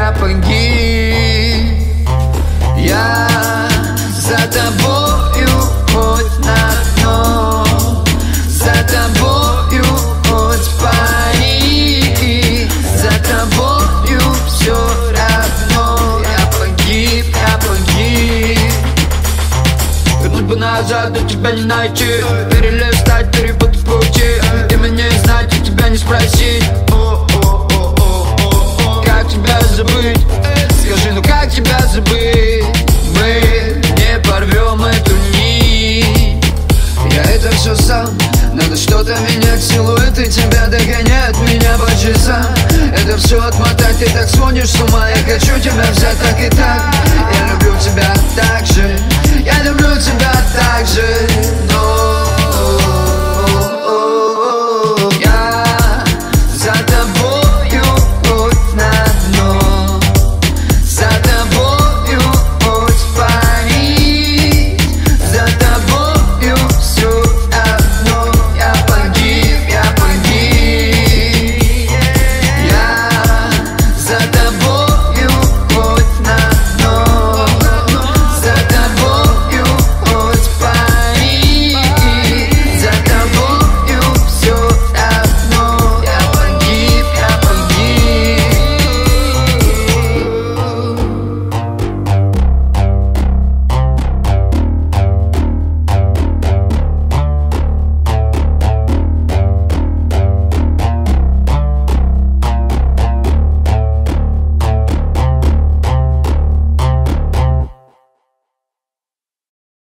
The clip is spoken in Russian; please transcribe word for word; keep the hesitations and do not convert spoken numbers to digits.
я погиб. Я за тобою хоть на дно, за тобою хоть в Париж, за тобою все равно. Я погиб, я погиб. Вернуть бы назад, но тебя не найти, перелистать, перепутать пути. Ты меня не знать, и тебя не спросить. Как тебя забыть? Скажи, ну как тебя забыть? Мы не порвем эту нить. Я это все сам. Надо что-то менять, силуэты тебя догоняют меня по часам. Это все отмотать, ты так сводишь с ума. Я хочу тебя